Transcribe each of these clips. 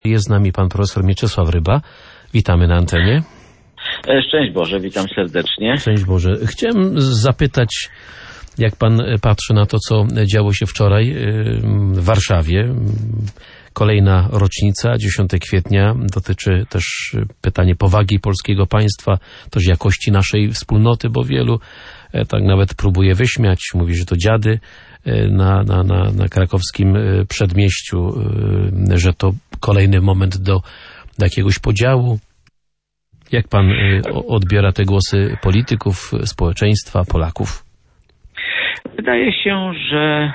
Jest z nami pan profesor Mieczysław Ryba. Witamy na antenie. Szczęść Boże, witam serdecznie. Szczęść Boże. Chciałem zapytać, jak pan patrzy na to, co działo się wczoraj w Warszawie. Kolejna rocznica, 10 kwietnia, dotyczy też pytanie powagi polskiego państwa, też jakości naszej wspólnoty, bo wielu tak nawet próbuje wyśmiać, mówi, że to dziady na krakowskim przedmieściu, że to kolejny moment do jakiegoś podziału. Jak pan odbiera te głosy polityków, społeczeństwa, Polaków? Wydaje się, że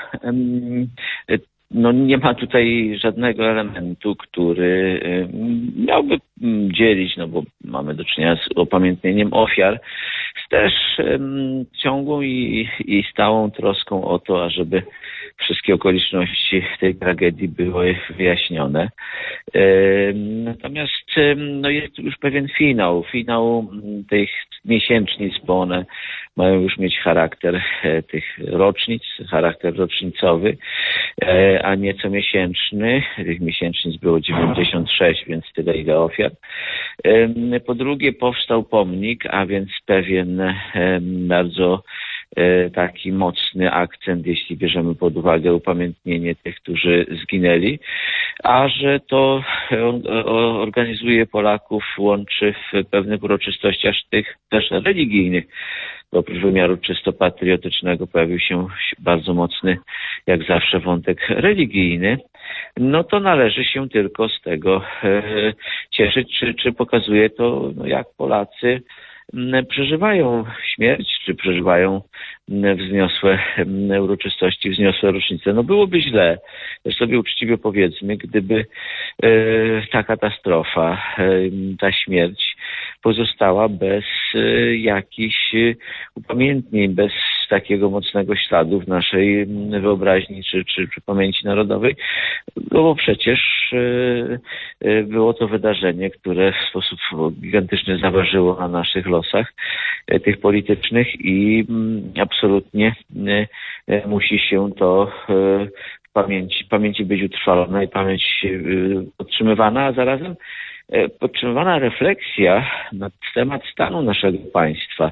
nie ma tutaj żadnego elementu, który miałby dzielić, bo mamy do czynienia z upamiętnieniem ofiar, z też ciągłą i stałą troską o to, ażeby wszystkie okoliczności tej tragedii były wyjaśnione. Natomiast jest już pewien finał tych miesięcznic, bo one mają już mieć charakter tych rocznic, charakter rocznicowy, a nie comiesięczny. Tych miesięcznic było 96, więc tyle ile ofiar. Po drugie powstał pomnik, a więc pewien bardzo taki mocny akcent, jeśli bierzemy pod uwagę upamiętnienie tych, którzy zginęli, a że to organizuje Polaków, łączy w pewnych uroczystościach tych też religijnych. Bo oprócz wymiaru czysto patriotycznego pojawił się bardzo mocny, jak zawsze, wątek religijny. To należy się tylko z tego cieszyć, czy pokazuje to, jak Polacy przeżywają śmierć, czy przeżywają wzniosłe uroczystości, wzniosłe rocznice. Byłoby źle, też sobie uczciwie powiedzmy, gdyby ta katastrofa, ta śmierć pozostała bez jakichś upamiętnień, bez takiego mocnego śladu w naszej wyobraźni czy pamięci narodowej, bo przecież było to wydarzenie, które w sposób gigantyczny zaważyło na naszych losach tych politycznych i absolutnie musi się to w pamięci być utrwalone i pamięć podtrzymywana, a zarazem podtrzymywana refleksja na temat stanu naszego państwa,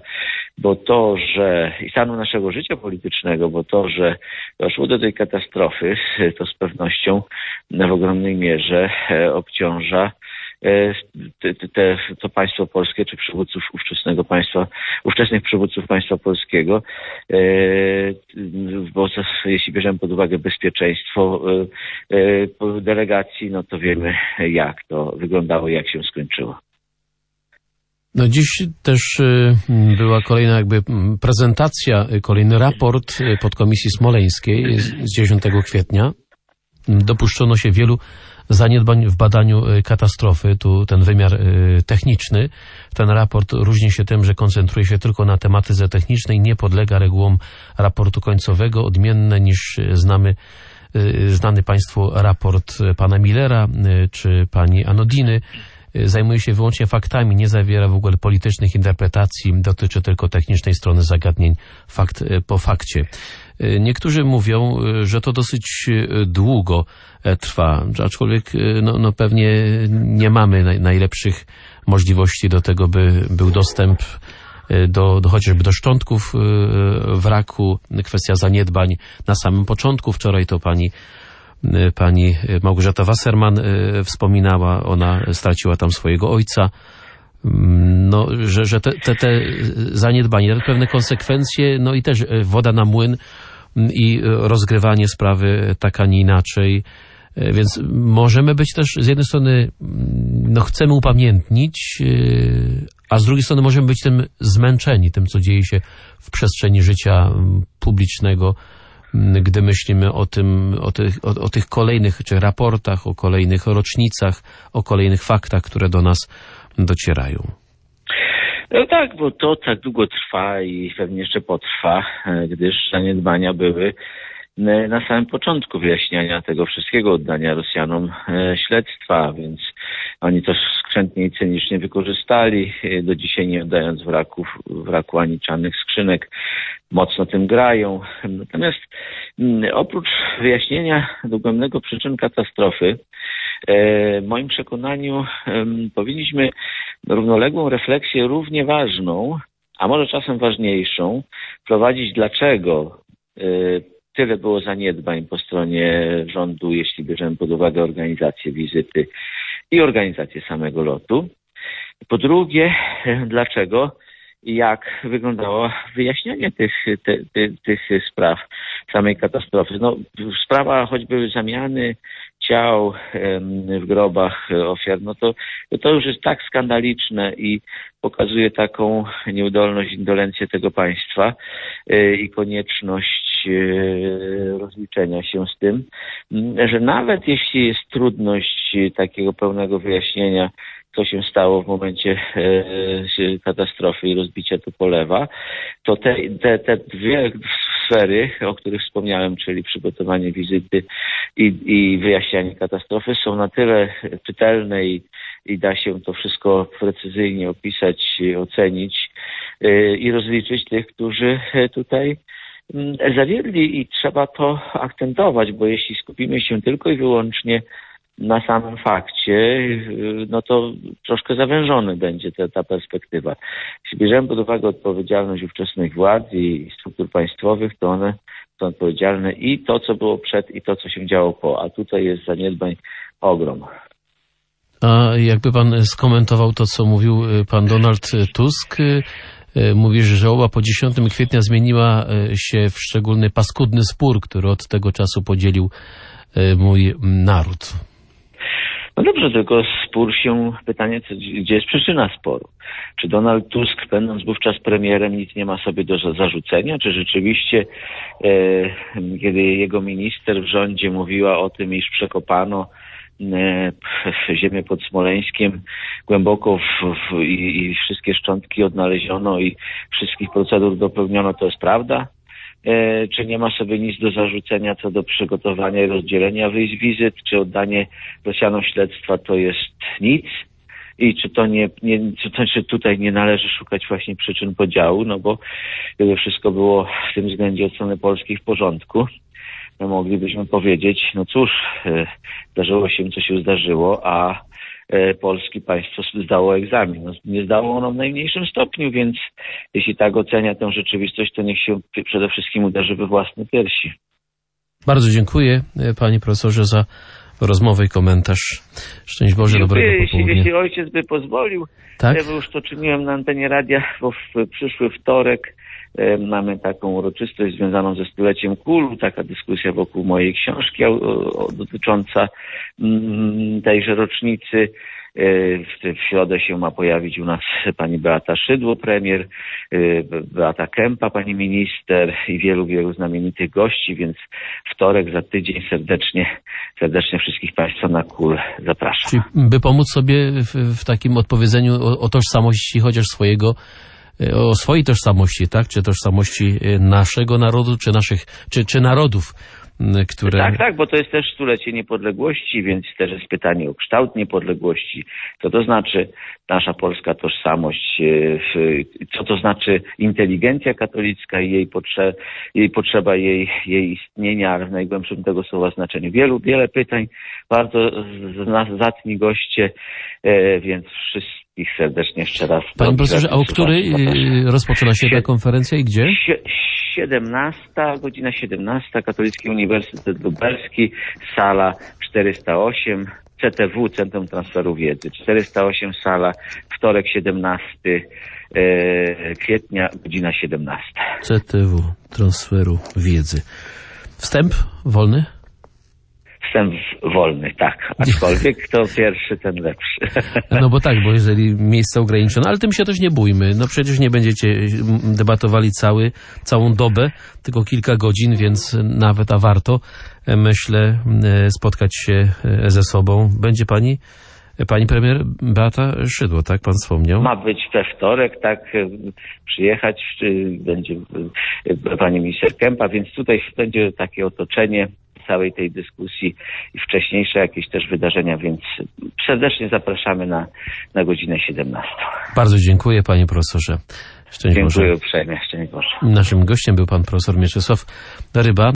i stanu naszego życia politycznego, bo to, że doszło do tej katastrofy, to z pewnością w ogromnej mierze obciąża to państwo polskie, czy przywódców ówczesnych przywódców państwa polskiego, bo jeśli bierzemy pod uwagę bezpieczeństwo delegacji, to wiemy, jak to wyglądało, jak się skończyło. Dziś też była kolejna prezentacja, kolejny raport podkomisji smoleńskiej z 10 kwietnia. Dopuszczono się wielu zaniedbań w badaniu katastrofy, tu ten wymiar techniczny. Ten raport różni się tym, że koncentruje się tylko na tematyce technicznej, nie podlega regułom raportu końcowego, odmienne niż znany Państwu raport pana Millera czy pani Anodiny. Zajmuje się wyłącznie faktami, nie zawiera w ogóle politycznych interpretacji, dotyczy tylko technicznej strony zagadnień, fakt po fakcie. Niektórzy mówią, że to dosyć długo trwa, aczkolwiek pewnie nie mamy najlepszych możliwości do tego, by był dostęp chociażby do szczątków wraku, kwestia zaniedbań na samym początku. Wczoraj to pani Małgorzata Wasserman wspominała, ona straciła tam swojego ojca, że te zaniedbania, pewne konsekwencje, i też woda na młyn i rozgrywanie sprawy tak, a nie inaczej. Więc możemy być też z jednej strony, chcemy upamiętnić, a z drugiej strony możemy być tym zmęczeni, tym, co dzieje się w przestrzeni życia publicznego, gdy myślimy o tych kolejnych czy raportach, o kolejnych rocznicach, o kolejnych faktach, które do nas docierają. Tak, bo to tak długo trwa i pewnie jeszcze potrwa, gdyż zaniedbania były na samym początku wyjaśniania tego wszystkiego, oddania Rosjanom śledztwa, więc oni to skrzętnie i cynicznie wykorzystali, do dzisiaj nie oddając wraku ani czarnych skrzynek, mocno tym grają. Natomiast oprócz wyjaśnienia dogłębnego przyczyn katastrofy, W moim przekonaniu powinniśmy równoległą refleksję równie ważną, a może czasem ważniejszą, prowadzić, dlaczego tyle było zaniedbań po stronie rządu, jeśli bierzemy pod uwagę organizację wizyty i organizację samego lotu. Po drugie, dlaczego i jak wyglądało wyjaśnienie tych spraw samej katastrofy. No, sprawa choćby zamiany ciał w grobach ofiar, no to już jest tak skandaliczne i pokazuje taką nieudolność, indolencję tego państwa i konieczność rozliczenia się z tym, że nawet jeśli jest trudność takiego pełnego wyjaśnienia, co się stało w momencie katastrofy i rozbicia Tupolewa, to te dwie sfery, o których wspomniałem, czyli przygotowanie wizyty i wyjaśnianie katastrofy, są na tyle czytelne i da się to wszystko precyzyjnie opisać, ocenić i rozliczyć tych, którzy tutaj zawiedli, i trzeba to akcentować, bo jeśli skupimy się tylko i wyłącznie na samym fakcie, no to troszkę zawężony będzie ta perspektywa. Jeśli bierzemy pod uwagę odpowiedzialność ówczesnych władz i struktur państwowych, to one są odpowiedzialne i to, co było przed, i to, co się działo po, a tutaj jest zaniedbań ogrom. A jakby pan skomentował to, co mówił pan Donald Tusk? Mówi, że żałoba po 10 kwietnia zmieniła się w szczególny paskudny spór, który od tego czasu podzielił mój naród. No dobrze, tylko pytanie, gdzie jest przyczyna sporu? Czy Donald Tusk, będąc wówczas premierem, nic nie ma sobie do zarzucenia? Czy rzeczywiście, kiedy jego minister w rządzie mówiła o tym, iż przekopano ziemię pod Smoleńskiem głęboko i wszystkie szczątki odnaleziono i wszystkich procedur dopełniono, to jest prawda? Czy nie ma sobie nic do zarzucenia co do przygotowania i rozdzielenia wizyt, czy oddanie Rosjanom śledztwa to jest nic? I czy tutaj nie należy szukać właśnie przyczyn podziału, no bo gdyby wszystko było w tym względzie od strony polskiej w porządku, no moglibyśmy powiedzieć, no cóż, zdarzyło się, co się zdarzyło, a polskie państwo zdało egzamin. No, nie zdało ono w najmniejszym stopniu, więc jeśli tak ocenia tę rzeczywistość, to niech się przede wszystkim uderzy we własne piersi. Bardzo dziękuję, panie profesorze, za rozmowę i komentarz. Szczęść Boże, dobrego popołudnia. Jeśli ojciec by pozwolił, tak? Ja już to czyniłem na antenie radia, bo w przyszły wtorek mamy taką uroczystość związaną ze 100-leciem KUL-u, taka dyskusja wokół mojej książki dotycząca tejże rocznicy. W środę się ma pojawić u nas pani Beata Szydło, premier, Beata Kempa, pani minister i wielu znamienitych gości, więc wtorek za tydzień serdecznie wszystkich państwa na KUL zapraszam. Czyli by pomóc sobie w takim odpowiedzeniu o tożsamości chociaż o swojej tożsamości, tak? Czy tożsamości naszego narodu, czy narodów, które... Tak, bo to jest też 100-lecie niepodległości, więc też jest pytanie o kształt niepodległości. Co to znaczy nasza polska tożsamość? Co to znaczy inteligencja katolicka i jej potrzeba jej istnienia, ale w najgłębszym tego słowa znaczeniu. Wiele pytań, bardzo zacni goście, więc wszystkich serdecznie jeszcze raz. Panie profesorze, a o której rozpoczyna się ta konferencja i gdzie? Godzina 17, Katolicki Uniwersytet Lubelski, sala 408, CTW, Centrum Transferu Wiedzy, 408 sala, wtorek 17 kwietnia, godzina 17. CTW, Transferu Wiedzy. Wstęp wolny? Wstęp wolny, tak. Aczkolwiek to pierwszy, ten lepszy. No bo tak, bo jeżeli miejsce ograniczone, ale tym się też nie bójmy. No przecież nie będziecie debatowali całą dobę, tylko kilka godzin, więc nawet, a warto, myślę, spotkać się ze sobą. Będzie pani premier Beata Szydło, tak pan wspomniał? Ma być we wtorek, tak, przyjechać, będzie pani minister Kempa, więc tutaj będzie takie otoczenie całej tej dyskusji i wcześniejsze jakieś też wydarzenia, więc serdecznie zapraszamy na godzinę 17. Bardzo dziękuję, panie profesorze. Szczęść Boże. Dziękuję uprzejmie. Szczęść Boże. Naszym gościem był pan profesor Mieczysław Ryba.